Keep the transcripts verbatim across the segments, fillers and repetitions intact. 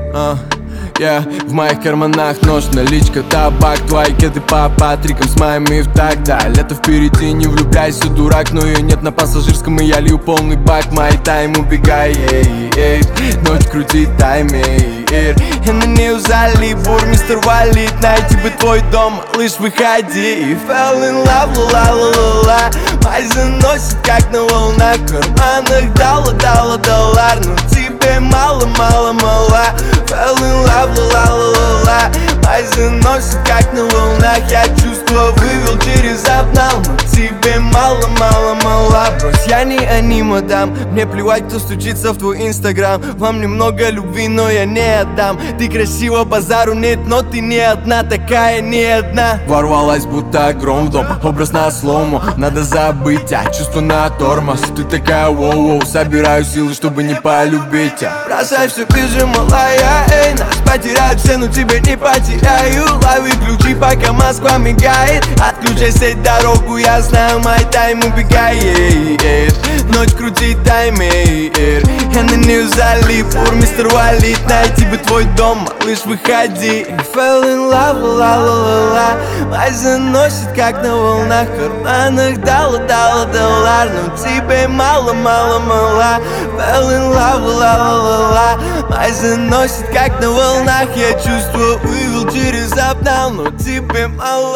uh. Yeah. В моих карманах нож, наличка, табак. Твои кеды по патрикам с моими в так. Да, лето впереди, не влюбляйся, дурак. Но ее нет на пассажирском, и я лью полный бак. Мой тайм убегай, эй, эй. Ночь крутит таймер. И на нее залив, бур, мистер Валит. Найти бы твой дом, малыш, выходи. Fell in love, ла-ла-ла-ла-ла. Май заносит, как на волнах. В карманах дала, дала доллар. Но тебе мало, мало, мало. Fell in love, ла-ла-ла-ла-ла. Май заносит, как на волнах. Я чувство вывел через обнал. Но тебе мало, мало, мало. Брось, я не аниме, дам. Мне плевать, кто стучится в твой инстаграм. Вам немного любви, но я не отдам. Ты красива, базару нет, но ты не одна, такая не одна. Ворвалась, будто гром в дом, образ на слому. Надо забыть, а чувство на тормоз. Ты такая воу-воу, собираю силы, чтобы не полюбить, а. Бросай все, бежи, малая, эй. Нас потеряют все, но тебя не потеряю. Лови ключи, пока Москва мигает. Отключай сеть, дорогу, я знаю, мой тайм убегает. Ночь крутит таймер. Я на нее залип, бур, мистер Валит. Найти бы твой дом, малыш, выходи. Fell in love, ла-ла-ла-ла. Май заносит, как на волнах. В карманах дала, дала доллар. Но тебе мало, мало, мало. Fell in love, ла-ла-ла-ла. Май заносит, как на волнах. Я чувство вывел через обнал. Но тебе мало,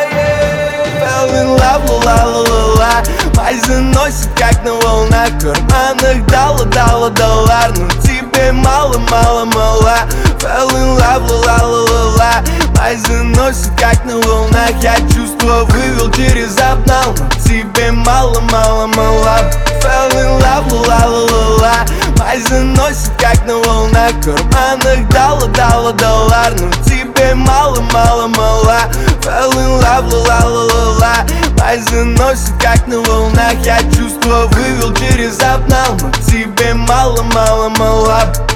yeah. Fell in love, ла-ла-ла-ла. Май заносит, как на волнах. В карманах дала, дала доллар. Но тебе мало, мало, мало. Fell in love, ла-ла-ла-ла. Май заносит, как на волнах. Я чувство вывел через обнал. Но тебе мало, мало, мало. Fell in love, ла-ла-ла-ла. Май заносит, как на волнах. В карманах дала, дала доллар. Но тебе мало, мало, мало. Fell in love, ла-ла-ла-ла. Май заносит, как на волнах. Я чувство вывел через обнал. Но тебе мало, мало, мало.